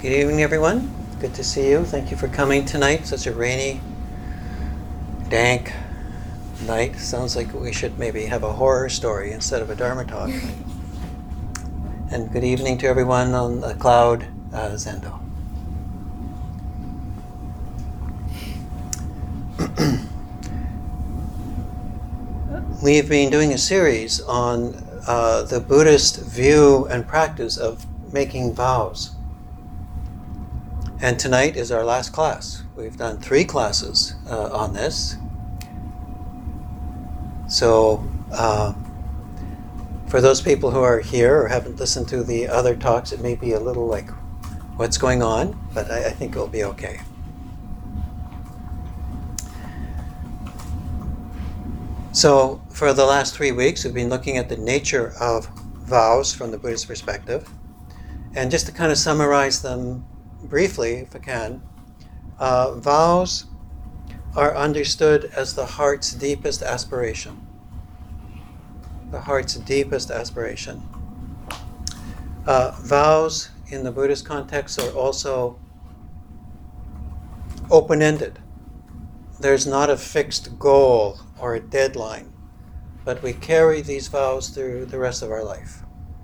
Good evening, everyone. Good to see you. Thank you for coming tonight. Such a rainy, dank night. Sounds like we should maybe have a horror story instead of a Dharma talk. And good evening to everyone on the cloud, Zendo. We've been doing a series on the Buddhist view and practice of making vows. And tonight is our last class. We've done 3 classes on this. So for those people who are here or haven't listened to the other talks, it may be a little like, what's going on? But I think it'll be okay. So for the last 3 weeks, we've been looking at the nature of vows from the Buddhist perspective. And just to kind of summarize them briefly, if I can, vows are understood as the heart's deepest aspiration. The heart's deepest aspiration. Vows in the Buddhist context are also open-ended. There's not a fixed goal or a deadline, but we carry these vows through the rest of our life.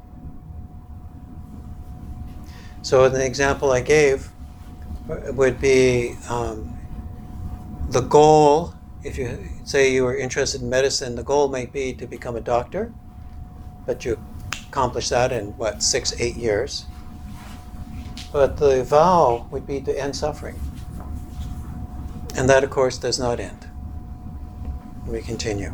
So the example I gave would be the goal. If you say you are interested in medicine, the goal might be to become a doctor, but you accomplish that in 6-8 years. But the vow would be to end suffering. And that, of course, does not end. We continue.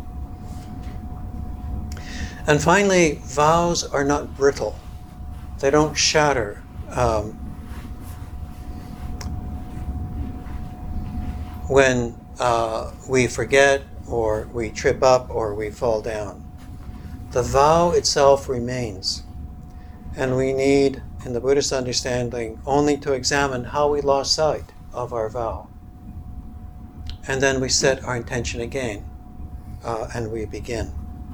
And finally, vows are not brittle. They don't shatter. When we forget or we trip up or we fall down. The vow itself remains. And we need, in the Buddhist understanding, only to examine how we lost sight of our vow. And then we set our intention again, and we begin.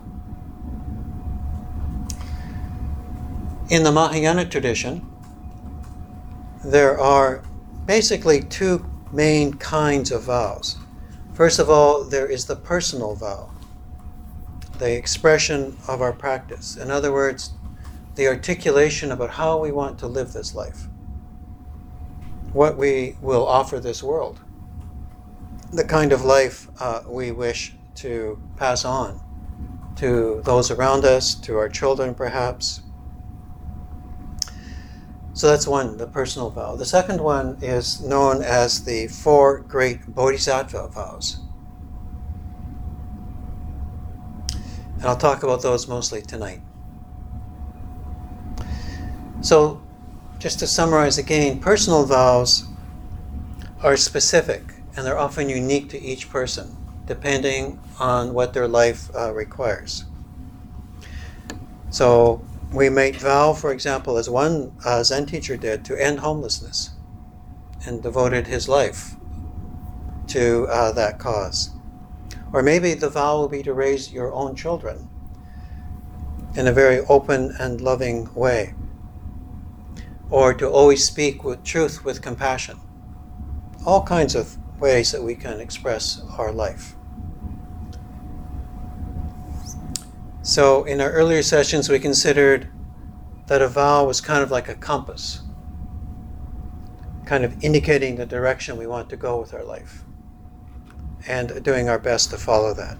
In the Mahayana tradition, there are basically 2 main kinds of vows. First of all, there is the personal vow, the expression of our practice. In other words, the articulation about how we want to live this life, what we will offer this world, the kind of life we wish to pass on to those around us, to our children perhaps. So that's one, the personal vow. The second one is known as the 4 great bodhisattva vows. And I'll talk about those mostly tonight. So, just to summarize again, personal vows are specific and they're often unique to each person, depending on what their life requires. So, we might vow, for example, as one Zen teacher did, to end homelessness and devoted his life to that cause. Or maybe the vow will be to raise your own children in a very open and loving way. Or to always speak with truth with compassion. All kinds of ways that we can express our life. So in our earlier sessions, we considered that a vow was kind of like a compass, kind of indicating the direction we want to go with our life, and doing our best to follow that.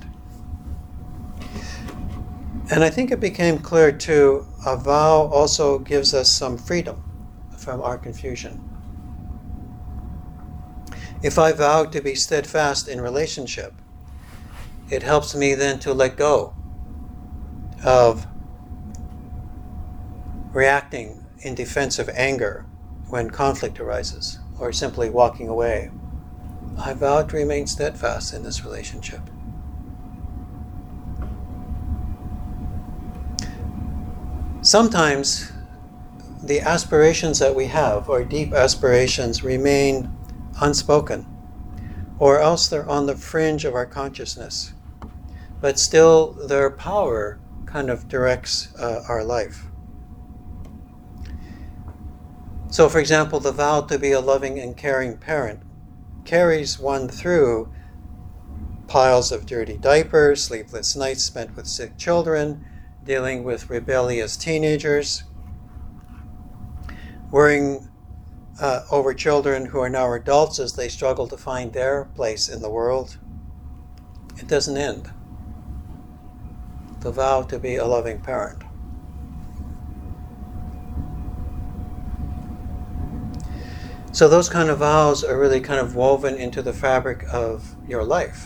And I think it became clear too, a vow also gives us some freedom from our confusion. If I vow to be steadfast in relationship, it helps me then to let go of reacting in defense of anger when conflict arises, or simply walking away. I vow to remain steadfast in this relationship. Sometimes the aspirations that we have, or deep aspirations, remain unspoken, or else they're on the fringe of our consciousness, but still their power kind of directs our life. So, for example, the vow to be a loving and caring parent carries one through piles of dirty diapers, sleepless nights spent with sick children, dealing with rebellious teenagers, worrying over children who are now adults as they struggle to find their place in the world. It doesn't end. The vow to be a loving parent. So those kind of vows are really kind of woven into the fabric of your life.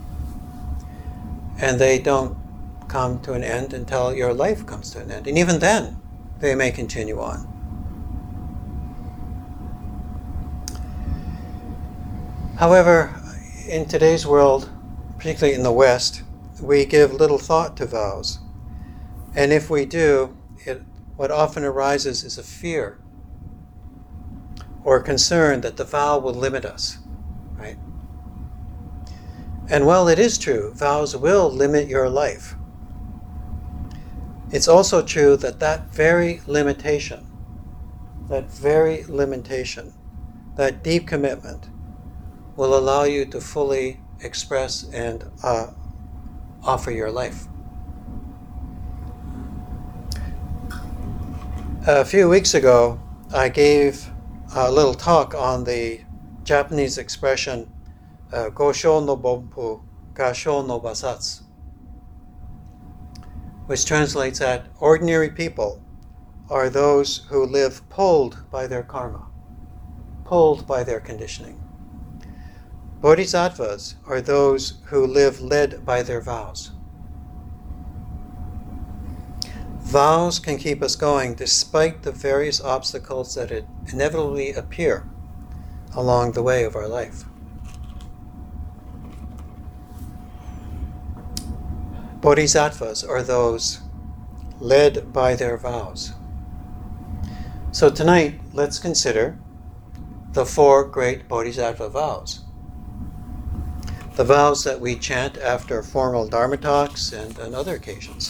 And they don't come to an end until your life comes to an end. And even then, they may continue on. However, in today's world, particularly in the West, we give little thought to vows. And if we do, what often arises is a fear or concern that the vow will limit us, right? And while it is true, vows will limit your life, it's also true that that very limitation, that deep commitment, will allow you to fully express and offer your life. A few weeks ago, I gave a little talk on the Japanese expression Gosho no Bonpu, Gasho no Basatsu, which translates that ordinary people are those who live pulled by their karma, pulled by their conditioning. Bodhisattvas are those who live led by their vows. Vows can keep us going despite the various obstacles that inevitably appear along the way of our life. Bodhisattvas are those led by their vows. So tonight, let's consider the 4 great Bodhisattva vows. The vows that we chant after formal Dharma talks and on other occasions.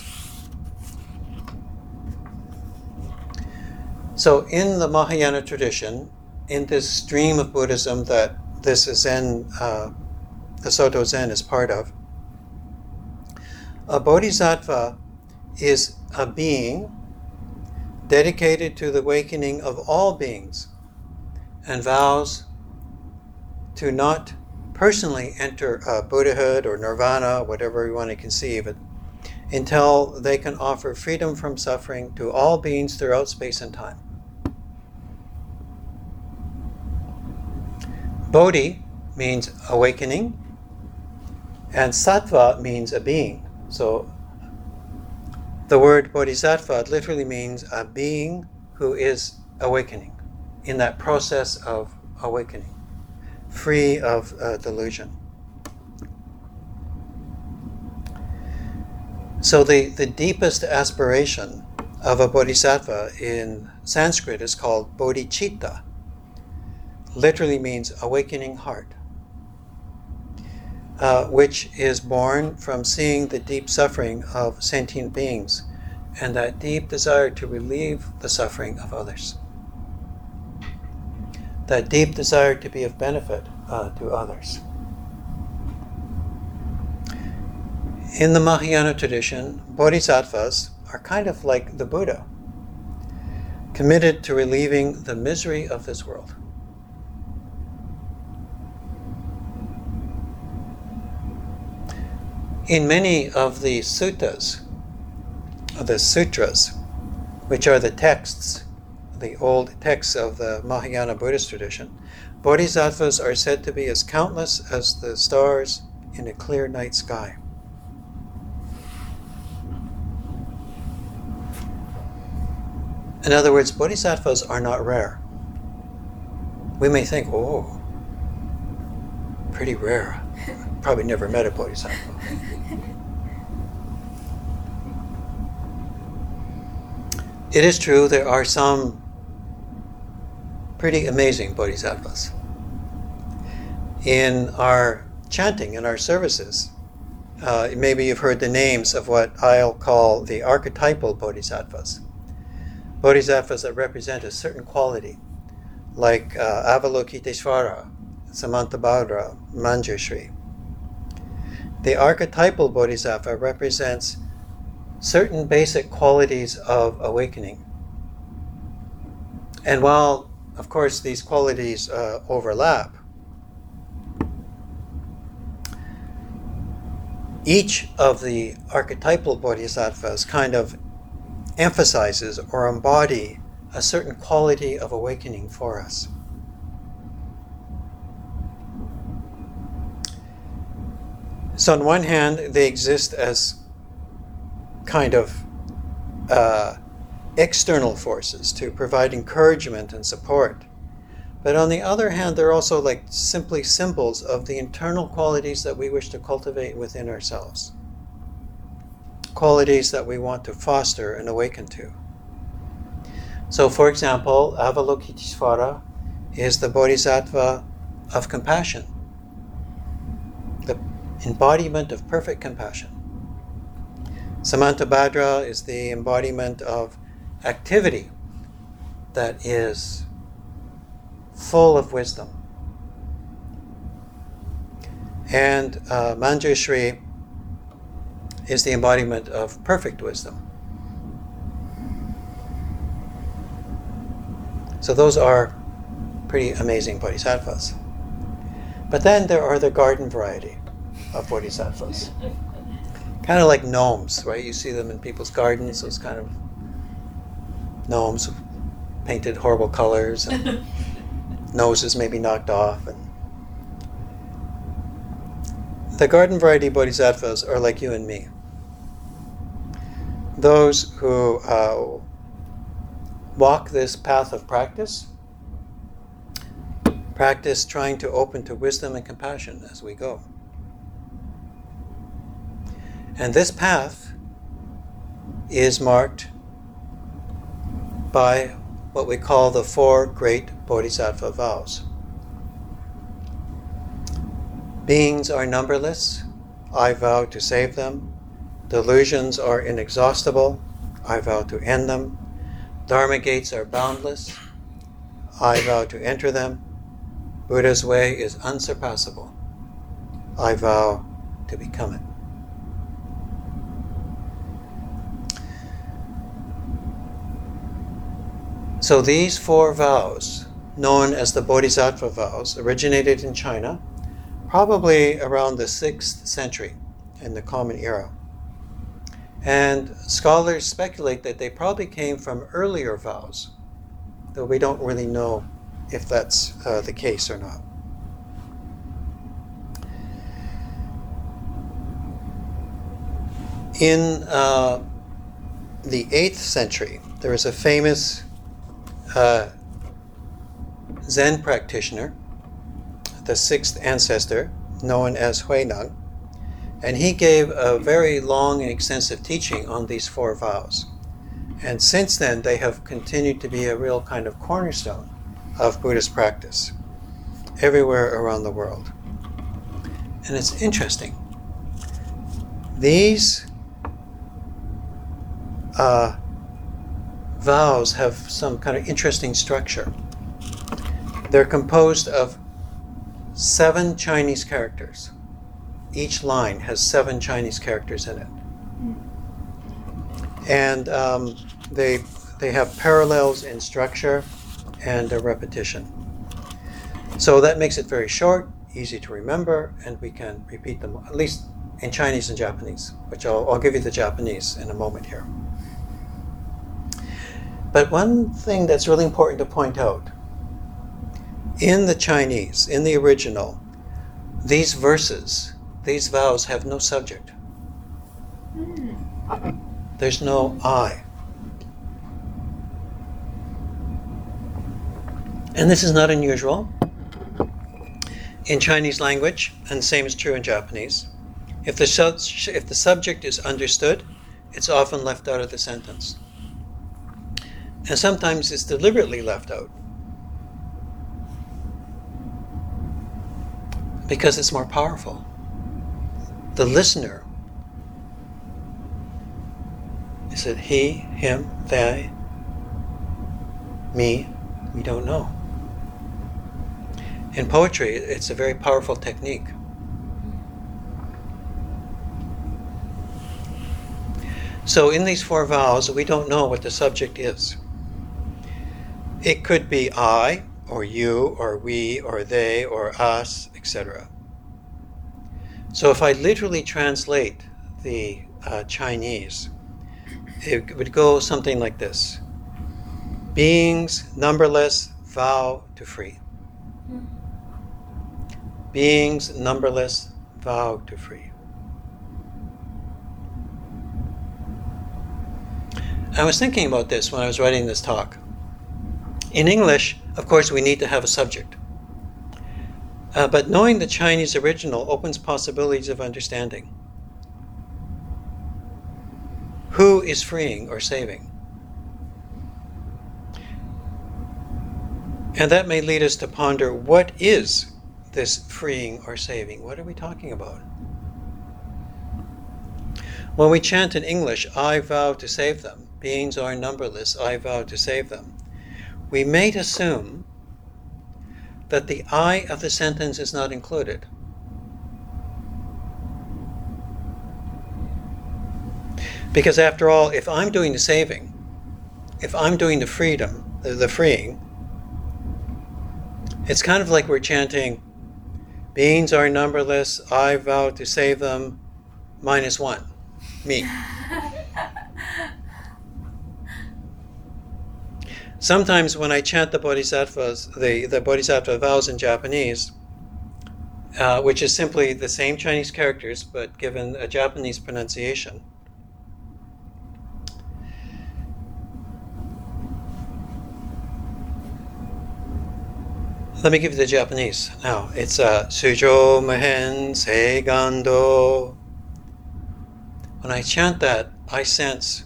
So in the Mahayana tradition, in this stream of Buddhism that this Zen, the Soto Zen is part of, a bodhisattva is a being dedicated to the awakening of all beings and vows to not personally enter Buddhahood or nirvana, whatever you want to conceive it, until they can offer freedom from suffering to all beings throughout space and time. Bodhi means awakening, and sattva means a being. So the word bodhisattva literally means a being who is awakening, in that process of awakening, free of delusion. So the deepest aspiration of a bodhisattva in Sanskrit is called bodhicitta. Literally means awakening heart, which is born from seeing the deep suffering of sentient beings and that deep desire to relieve the suffering of others. That deep desire to be of benefit to others. In the Mahayana tradition, bodhisattvas are kind of like the Buddha, committed to relieving the misery of this world. In many of the suttas, which are the texts, the old texts of the Mahayana Buddhist tradition, bodhisattvas are said to be as countless as the stars in a clear night sky. In other words, bodhisattvas are not rare. We may think, oh, pretty rare. Probably never met a bodhisattva. It is true there are some pretty amazing bodhisattvas. In our chanting, in our services, maybe you've heard the names of what I'll call the archetypal bodhisattvas. Bodhisattvas that represent a certain quality, like Avalokiteshvara, Samantabhadra, Manjushri. The archetypal bodhisattva represents certain basic qualities of awakening. And while, of course, these qualities overlap, each of the archetypal bodhisattvas kind of emphasizes or embody a certain quality of awakening for us. So on one hand, they exist as kind of external forces to provide encouragement and support. But on the other hand, they're also like simply symbols of the internal qualities that we wish to cultivate within ourselves. Qualities that we want to foster and awaken to. So for example, Avalokiteshvara is the bodhisattva of compassion, the embodiment of perfect compassion. Samantabhadra is the embodiment of activity that is full of wisdom. And Manjushri is the embodiment of perfect wisdom. So those are pretty amazing bodhisattvas. But then there are the garden variety of bodhisattvas. Kind of like gnomes, right? You see them in people's gardens, those kind of gnomes painted horrible colors and noses maybe knocked off. And the garden variety bodhisattvas are like you and me. Those who walk this path of practice trying to open to wisdom and compassion as we go. And this path is marked by what we call the 4 great bodhisattva vows. Beings are numberless, I vow to save them. Delusions are inexhaustible, I vow to end them. Dharma gates are boundless, I vow to enter them. Buddha's way is unsurpassable, I vow to become it. So these 4 vows, known as the Bodhisattva vows, originated in China, probably around the 6th century in the Common Era. And scholars speculate that they probably came from earlier vows, though we don't really know if that's the case or not. In the 8th century, there was a famous Zen practitioner, the 6th ancestor, known as Huineng, and he gave a very long and extensive teaching on these 4 vows. And since then, they have continued to be a real kind of cornerstone of Buddhist practice everywhere around the world. And it's interesting. These vows have some kind of interesting structure. They're composed of 7 Chinese characters. Each line has 7 Chinese characters in it. And they have parallels in structure and a repetition. So that makes it very short, easy to remember, and we can repeat them, at least in Chinese and Japanese, which I'll give you the Japanese in a moment here. But one thing that's really important to point out, in the Chinese, in the original, these verses, these vows have no subject. There's no I. And this is not unusual in Chinese language, and the same is true in Japanese. If the subject is understood, it's often left out of the sentence. And sometimes it's deliberately left out because it's more powerful. The listener, is it he, him, they, me? We don't know. In poetry, it's a very powerful technique. So in these 4 vows, we don't know what the subject is. It could be I, or you, or we, or they, or us, etc. So if I literally translate the Chinese, it would go something like this. Beings numberless vow to free. Beings numberless vow to free. I was thinking about this when I was writing this talk. In English, of course, we need to have a subject. But knowing the Chinese original opens possibilities of understanding. Who is freeing or saving? And that may lead us to ponder, what is this freeing or saving? What are we talking about? When we chant in English, I vow to save them, beings are numberless, I vow to save them, we may assume that the I of the sentence is not included. Because after all, if I'm doing the saving, if I'm doing the freedom, the freeing, it's kind of like we're chanting, beings are numberless, I vow to save them, -1, me. Sometimes when I chant the bodhisattvas, the bodhisattva vows in Japanese, which is simply the same Chinese characters but given a Japanese pronunciation, let me give you the Japanese now. It's Sujo Mahen Seigando. When I chant that, I sense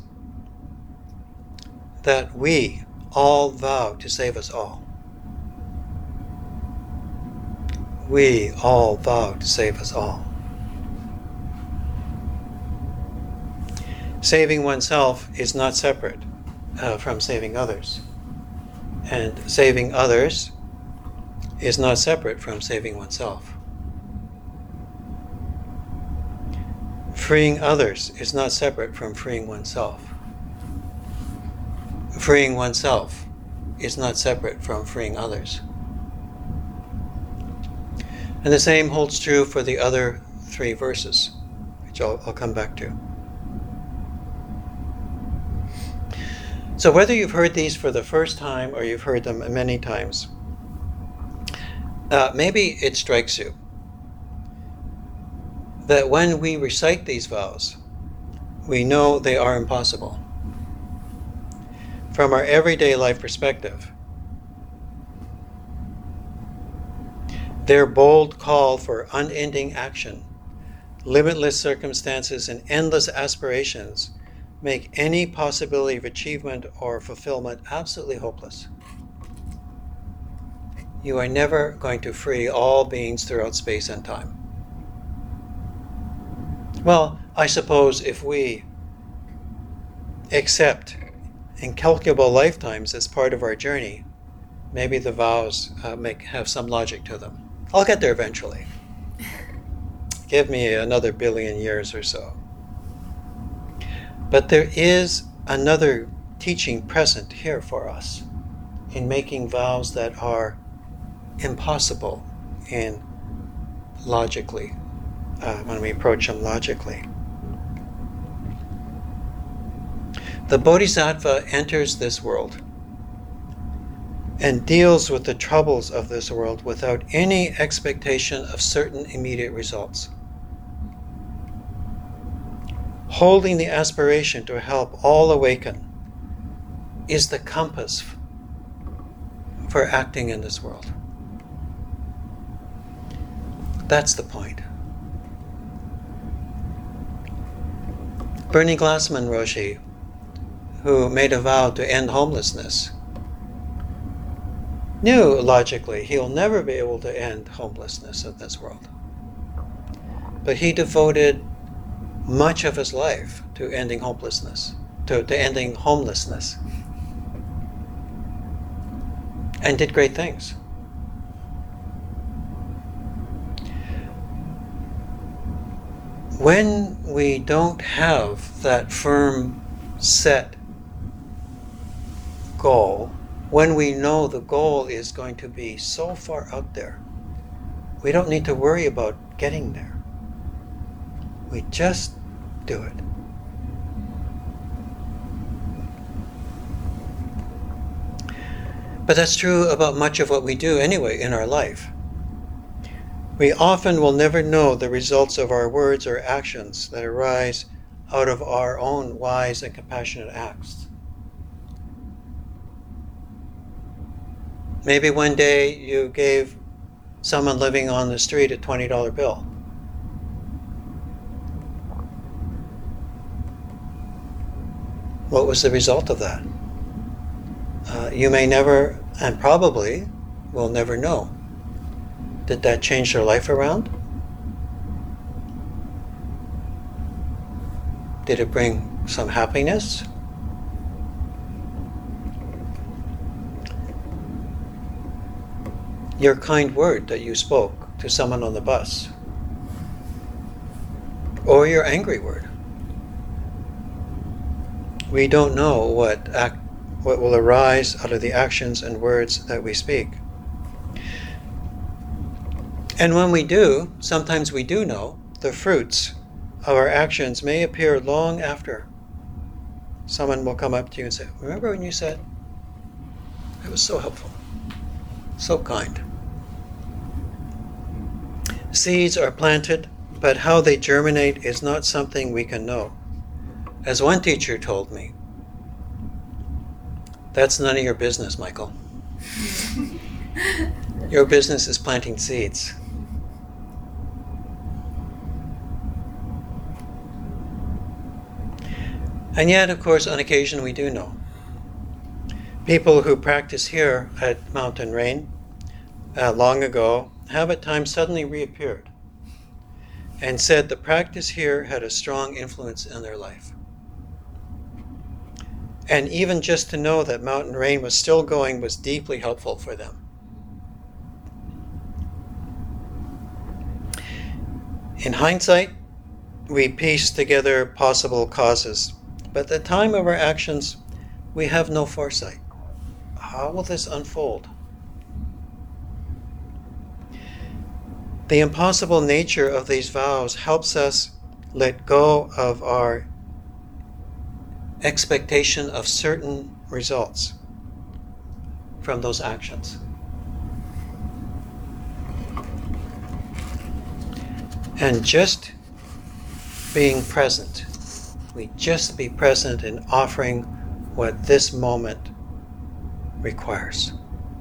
that we all vow to save us all. We all vow to save us all. Saving oneself is not separate from saving others. And saving others is not separate from saving oneself. Freeing others is not separate from freeing oneself. Freeing oneself is not separate from freeing others. And the same holds true for the other 3 verses, which I'll come back to. So whether you've heard these for the first time or you've heard them many times, maybe it strikes you that when we recite these vows, we know they are impossible. From our everyday life perspective, their bold call for unending action, limitless circumstances, and endless aspirations make any possibility of achievement or fulfillment absolutely hopeless. You are never going to free all beings throughout space and time. Well, I suppose if we accept incalculable lifetimes as part of our journey, maybe the vows have some logic to them. I'll get there eventually. Give me another billion years or so. But there is another teaching present here for us in making vows that are impossible in logically, when we approach them logically. The Bodhisattva enters this world and deals with the troubles of this world without any expectation of certain immediate results. Holding the aspiration to help all awaken is the compass for acting in this world. That's the point. Bernie Glassman Roshi, who made a vow to end homelessness, knew logically he'll never be able to end homelessness in this world. But he devoted much of his life to ending hopelessness, to ending homelessness, and did great things. When we don't have that firm set goal, when we know the goal is going to be so far out there, we don't need to worry about getting there. We just do it. But that's true about much of what we do anyway in our life. We often will never know the results of our words or actions that arise out of our own wise and compassionate acts. Maybe one day you gave someone living on the street a $20 bill. What was the result of that? You may never, and probably will never know. Did that change their life around? Did it bring some happiness? Your kind word that you spoke to someone on the bus, or your angry word. We don't know what will arise out of the actions and words that we speak. And when we do, sometimes we do know, the fruits of our actions may appear long after. Someone will come up to you and say, "Remember when you said, it was so helpful, so kind." Seeds are planted, but how they germinate is not something we can know. As one teacher told me, "That's none of your business, Michael. Your business is planting seeds." And yet, of course, on occasion we do know. People who practice here at Mountain Rain long ago have at times suddenly reappeared and said the practice here had a strong influence in their life. And even just to know that Mountain Rain was still going was deeply helpful for them. In hindsight, we piece together possible causes, but at the time of our actions, we have no foresight. How will this unfold? The impossible nature of these vows helps us let go of our expectation of certain results from those actions. And just being present, we just be present in offering what this moment requires.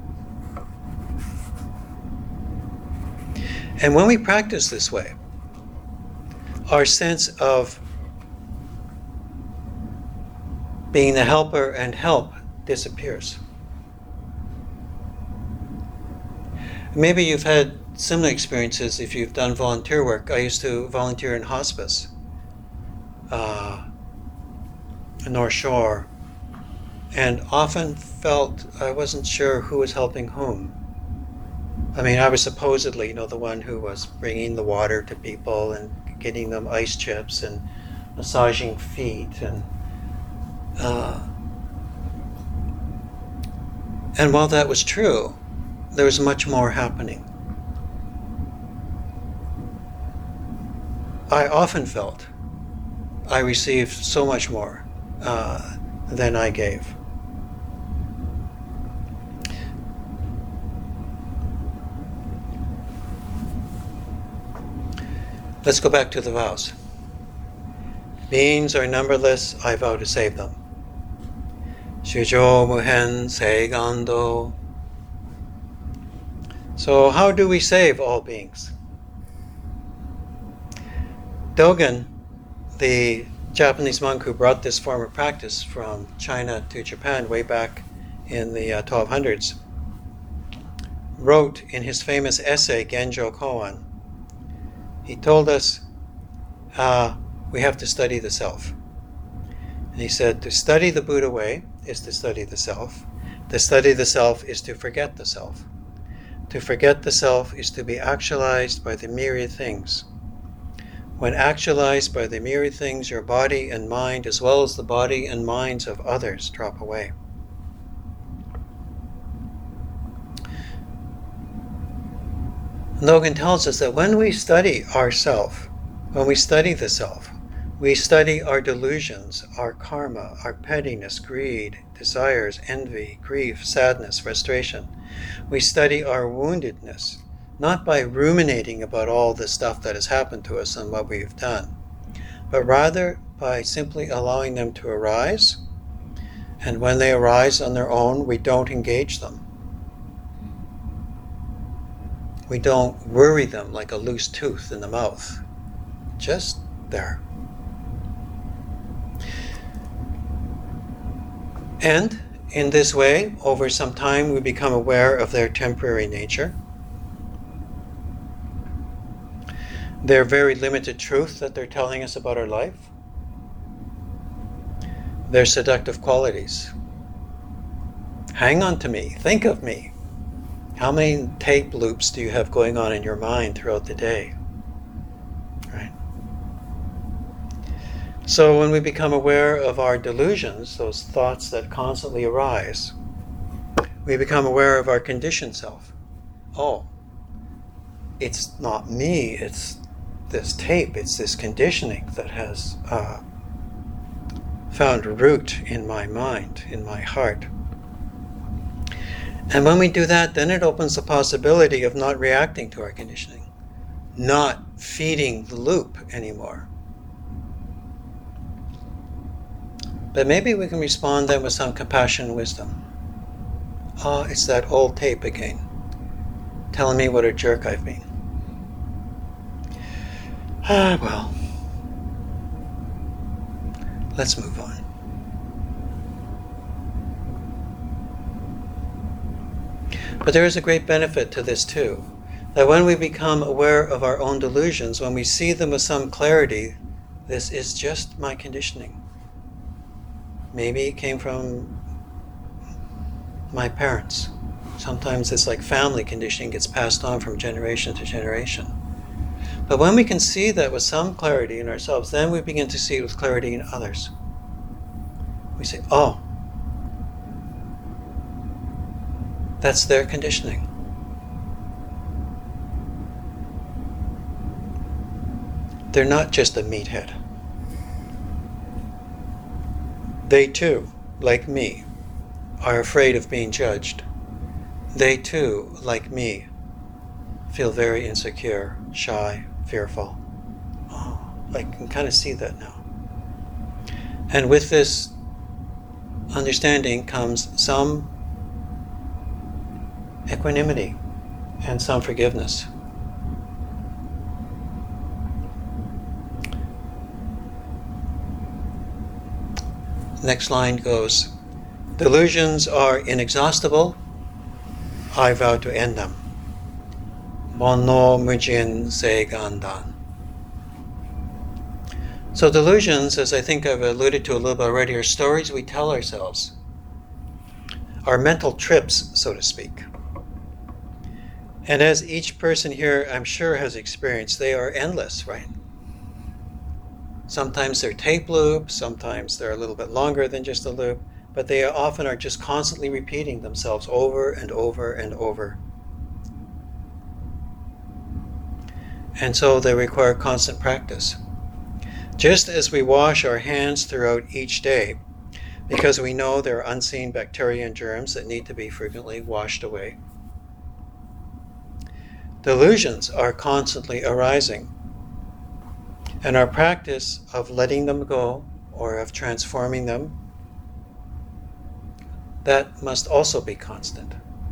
And when we practice this way, our sense of being the helper and help disappears. Maybe you've had similar experiences if you've done volunteer work. I used to volunteer in hospice, North Shore, and often felt I wasn't sure who was helping whom. I mean, I was supposedly, the one who was bringing the water to people and getting them ice chips and massaging feet and while that was true, there was much more happening. I often felt I received so much more than I gave. Let's go back to the vows. Beings are numberless, I vow to save them. Shujo Muhen Seigando. So how do we save all beings? Dogen, the Japanese monk who brought this form of practice from China to Japan way back in the 1200s, wrote in his famous essay, Genjo Koan, he told us we have to study the self. And he said, to study the Buddha way is to study the self. To study the self is to forget the self. To forget the self is to be actualized by the myriad things. when actualized by the mirror things, your body and mind, as well as the body and minds of others, drop away. Dogen tells us that when we study ourself, when we study the self, we study our delusions, our karma, our pettiness, greed, desires, envy, grief, sadness, frustration. We study our woundedness, not by ruminating about all the stuff that has happened to us and what we've done, but rather by simply allowing them to arise. And when they arise on their own, we don't engage them. We don't worry them like a loose tooth in the mouth. Just there. And in this way, over some time, we become aware of their temporary nature, their very limited truth that they're telling us about our life, their seductive qualities. Hang on to me, think of me. How many tape loops do you have going on in your mind throughout the day? Right? So when we become aware of our delusions, those thoughts that constantly arise, we become aware of our conditioned self. Oh, it's not me, it's this tape, it's this conditioning that has found a root in my mind, in my heart. And when we do that, then it opens the possibility of not reacting to our conditioning, not feeding the loop anymore. But maybe we can respond then with some compassion and wisdom. It's that old tape again, telling me what a jerk I've been. Well, let's move on. But there is a great benefit to this too, that when we become aware of our own delusions, when we see them with some clarity, this is just my conditioning. Maybe it came from my parents. Sometimes it's like family conditioning gets passed on from generation to generation. But when we can see that with some clarity in ourselves, then we begin to see it with clarity in others. We say, oh, that's their conditioning. They're not just a meathead. They too, like me, are afraid of being judged. They too, like me, feel very insecure, shy, fearful. Oh, I can kind of see that now. And with this understanding comes some equanimity and some forgiveness. Next line goes, delusions are inexhaustible. I vow to end them. Mono mujin se gandan. So delusions, as I think I've alluded to a little bit already, are stories we tell ourselves. Our mental trips, so to speak. And as each person here, I'm sure, has experienced, they are endless, right? Sometimes they're tape loops, sometimes they're a little bit longer than just a loop, but they often are just constantly repeating themselves over and over and over. And so they require constant practice. Just as we wash our hands throughout each day, because we know there are unseen bacteria and germs that need to be frequently washed away. Delusions are constantly arising, and our practice of letting them go or of transforming them, that must also be constant.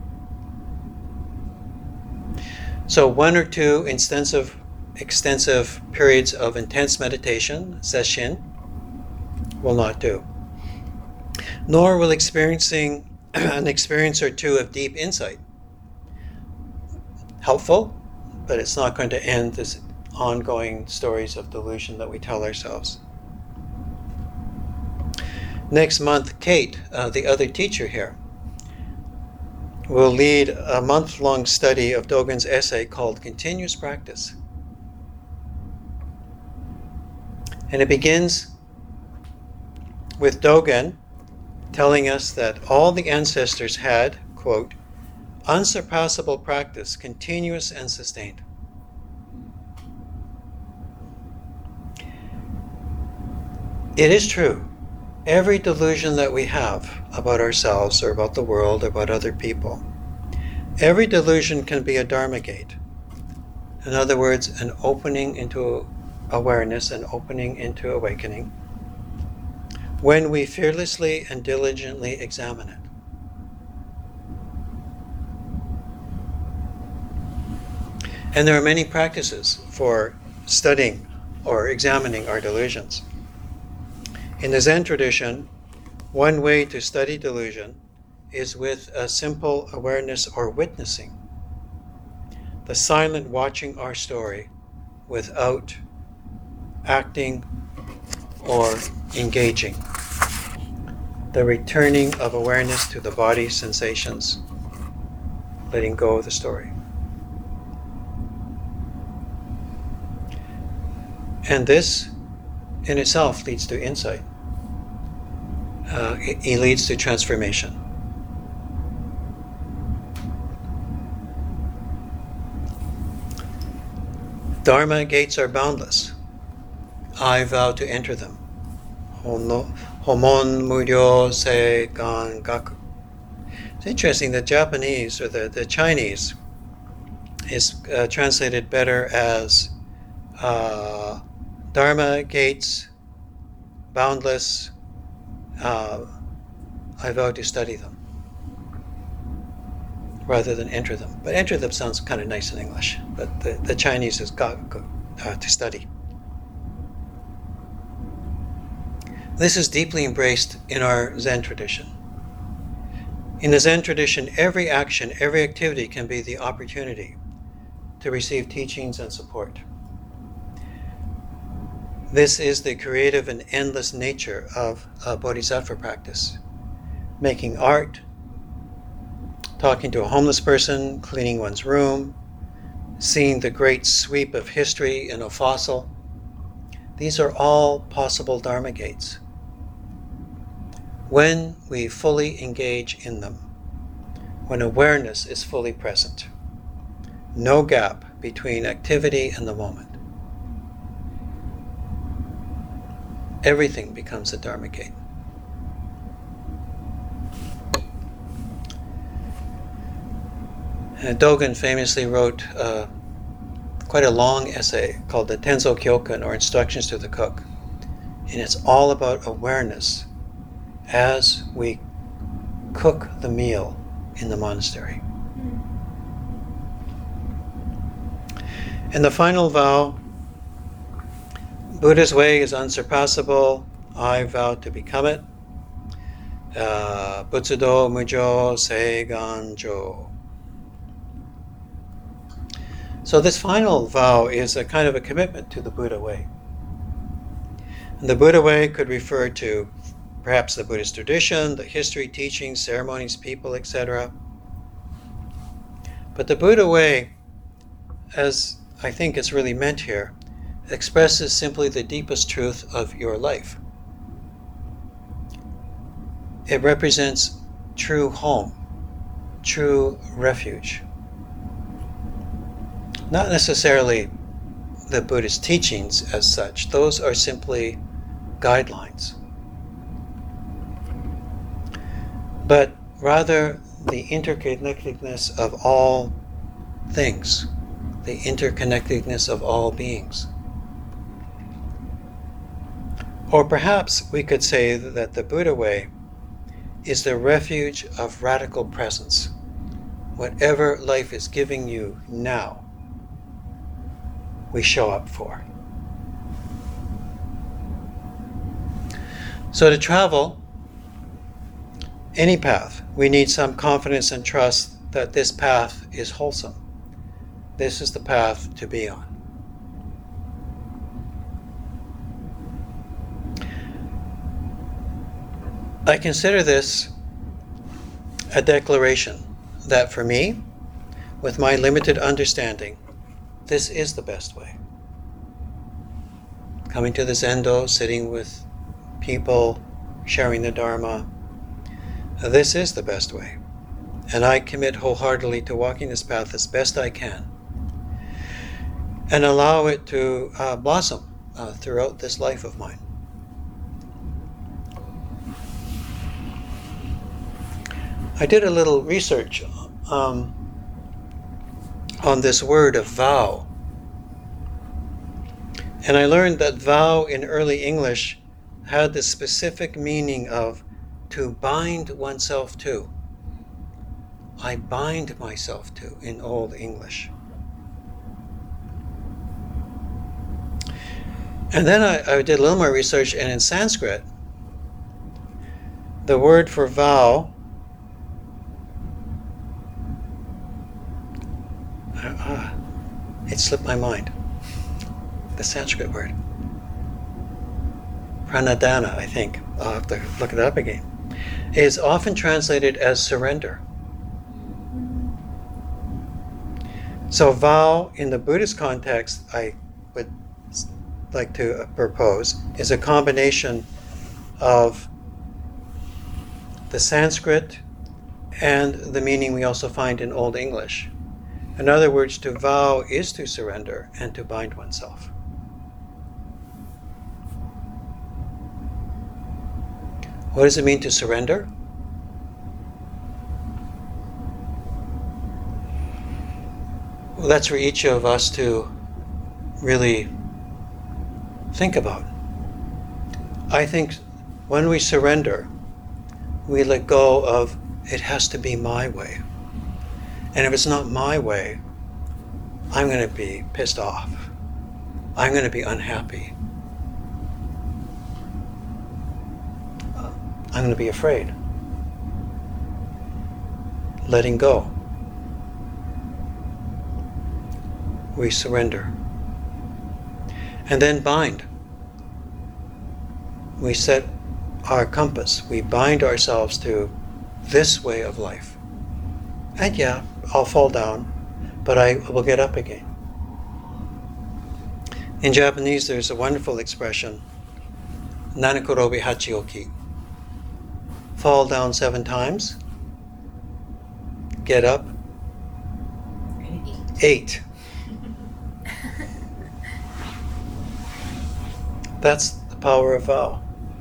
So 1 or 2 extensive periods of intense meditation, sesshin, will not do. Nor will experiencing an experience or 2 of deep insight. Helpful, but it's not going to end this ongoing stories of delusion that we tell ourselves. Next month, Kate, the other teacher here, will lead a month-long study of Dogen's essay called Continuous Practice. And it begins with Dogen telling us that all the ancestors had, quote, unsurpassable practice, continuous and sustained. It is true. Every delusion that we have about ourselves or about the world or about other people, every delusion can be a Dharma gate. In other words, an opening into awareness, an opening into awakening, when we fearlessly and diligently examine it. And there are many practices for studying or examining our delusions. In the Zen tradition, one way to study delusion is with a simple awareness or witnessing, the silent watching our story without acting or engaging, the returning of awareness to the body's sensations, letting go of the story. And this in itself leads to insight. It leads to transformation. Dharma gates are boundless. I vow to enter them. Homon muryo se gan gaku. It's interesting, the Japanese or the Chinese is translated better as Dharma gates, boundless, I vow to study them, rather than enter them. But enter them sounds kind of nice in English, but the Chinese is to study. This is deeply embraced in our Zen tradition. In the Zen tradition, every action, every activity can be the opportunity to receive teachings and support. This is the creative and endless nature of a bodhisattva practice. Making art, talking to a homeless person, cleaning one's room, seeing the great sweep of history in a fossil. These are all possible Dharma gates. When we fully engage in them, when awareness is fully present, no gap between activity and the moment, everything becomes a Dharma gate. Dogen famously wrote quite a long essay called the Tenzo Kyokan, or Instructions to the Cook. And it's all about awareness as we cook the meal in the monastery. And the final vow, Buddha's way is unsurpassable. I vow to become it. Butsudo mujo seiganjo. So this final vow is a kind of a commitment to the Buddha way. And the Buddha way could refer to perhaps the Buddhist tradition, the history, teachings, ceremonies, people, etc. But the Buddha way, as I think it's really meant here, expresses simply the deepest truth of your life. It represents true home, true refuge. Not necessarily the Buddhist teachings as such. Those are simply guidelines. But rather the interconnectedness of all things, the interconnectedness of all beings. Or perhaps we could say that the Buddha way is the refuge of radical presence. Whatever life is giving you now, we show up for. So to travel any path, we need some confidence and trust that this path is wholesome. This is the path to be on. I consider this a declaration that for me, with my limited understanding, this is the best way. coming to the Zendo, sitting with people, sharing the Dharma. This is the best way. And I commit wholeheartedly to walking this path as best I can and allow it to blossom throughout this life of mine. I did a little research on this word of vow. And I learned that vow in early English had the specific meaning of to bind oneself to. I bind myself to in Old English. And then I did a little more research, and in Sanskrit, the word for vow it slipped my mind. The Sanskrit word. Pranadana, I think. I'll have to look it up again. Is often translated as surrender. So vow in the Buddhist context, I would like to propose, is a combination of the Sanskrit and the meaning we also find in Old English. In other words, to vow is to surrender and to bind oneself. What does it mean to surrender? Well, that's for each of us to really think about. I think when we surrender, we let go of it has to be my way. And if it's not my way, I'm going to be pissed off. I'm going to be unhappy. I'm going to be afraid. Letting go. We surrender. And then bind. We set our compass. We bind ourselves to this way of life. And yeah, I'll fall down, but I will get up again. In Japanese, there's a wonderful expression, nanakorobi hachioki. Fall down 7 times, get up 8. That's the power of vow.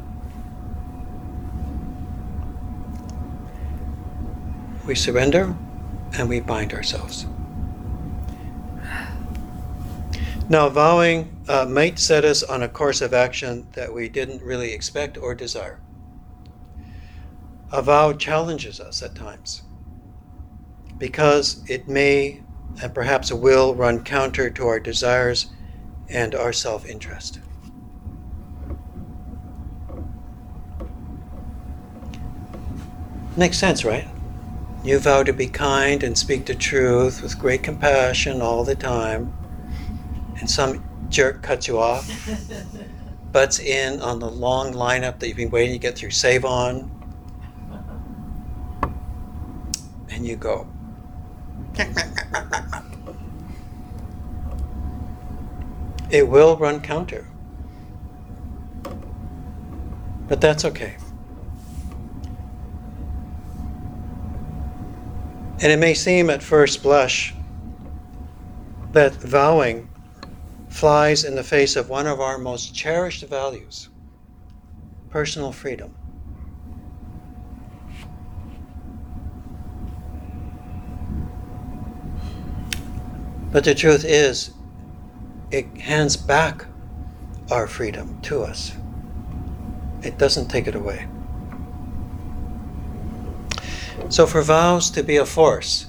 We surrender and we bind ourselves. Now, vowing might set us on a course of action that we didn't really expect or desire. A vow challenges us at times because it may and perhaps will run counter to our desires and our self-interest. Makes sense, right? You vow to be kind and speak the truth with great compassion all the time, and some jerk cuts you off, butts in on the long lineup that you've been waiting to get through Save On, and you go. It will run counter, but that's okay. And it may seem at first blush that vowing flies in the face of one of our most cherished values, personal freedom. But the truth is, it hands back our freedom to us. It doesn't take it away. So for vows to be a force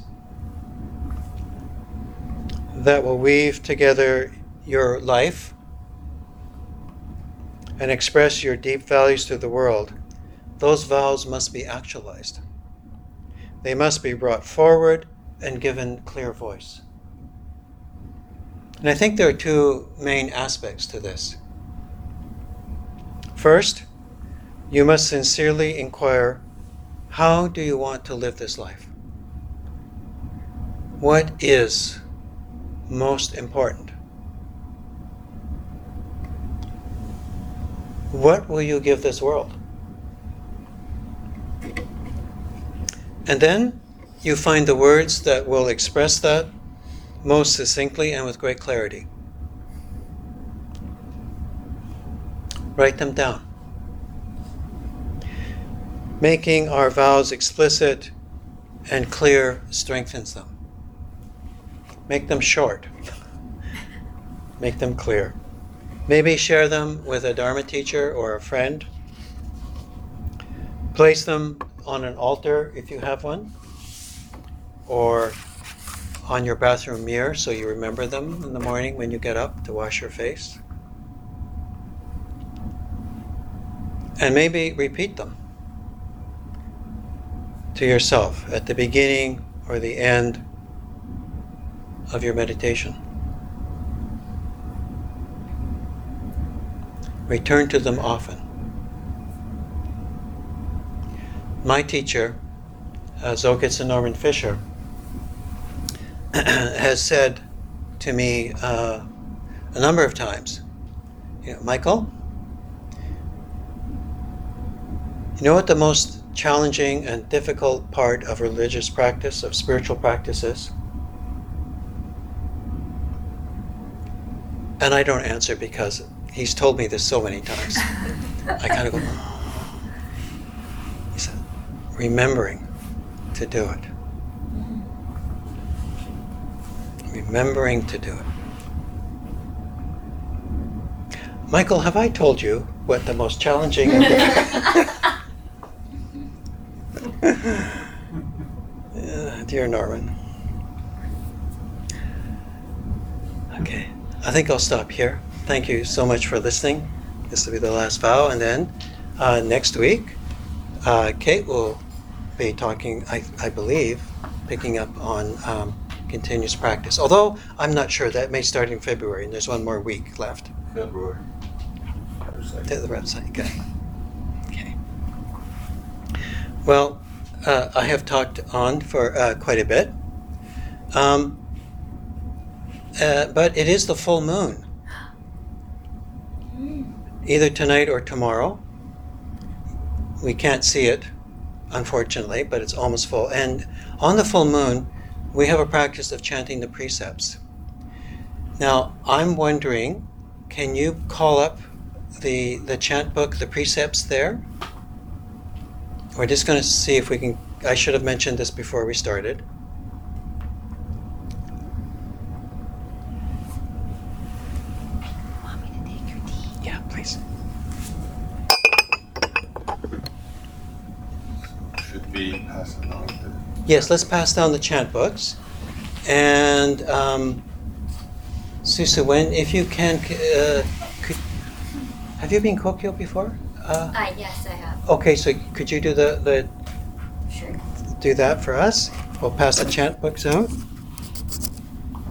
that will weave together your life and express your deep values to the world, those vows must be actualized. They must be brought forward and given clear voice. And I think there are 2 main aspects to this. First, you must sincerely inquire, how do you want to live this life? What is most important? What will you give this world? And then you find the words that will express that most succinctly and with great clarity. Write them down. Making our vows explicit and clear strengthens them. Make them short. Make them clear. Maybe share them with a Dharma teacher or a friend. Place them on an altar if you have one, or on your bathroom mirror so you remember them in the morning when you get up to wash your face. And maybe repeat them to yourself at the beginning or the end of your meditation. Return to them often. My teacher, Dzogchen Norman Fisher, has said to me a number of times, Michael, you know what the most challenging and difficult part of religious practice, of spiritual practice is? And I don't answer because he's told me this so many times. I kind of go, he said, remembering to do it. Remembering to do it. Michael, have I told you what the most challenging and dear Norman. Okay, I think I'll stop here. Thank you so much for listening. This will be the last vow, and then next week, Kate will be talking, I believe, picking up on continuous practice. Although I'm not sure, that may start in February, and there's one more week left. February. To the website, okay. Well, I have talked on for quite a bit, but it is the full moon, either tonight or tomorrow. We can't see it, unfortunately, but it's almost full. And on the full moon, we have a practice of chanting the precepts. Now, I'm wondering, can you call up the chant book, the precepts there? We're just going to see if we can. I should have mentioned this before we started. Want me to take your tea? Yeah, please. Should be passed along to. Yes, let's pass down the chant books. And Susa, if you can, have you been Kokyo before? Yes, I have. Okay, so could you do Sure. do that for us? We'll pass the chant books out.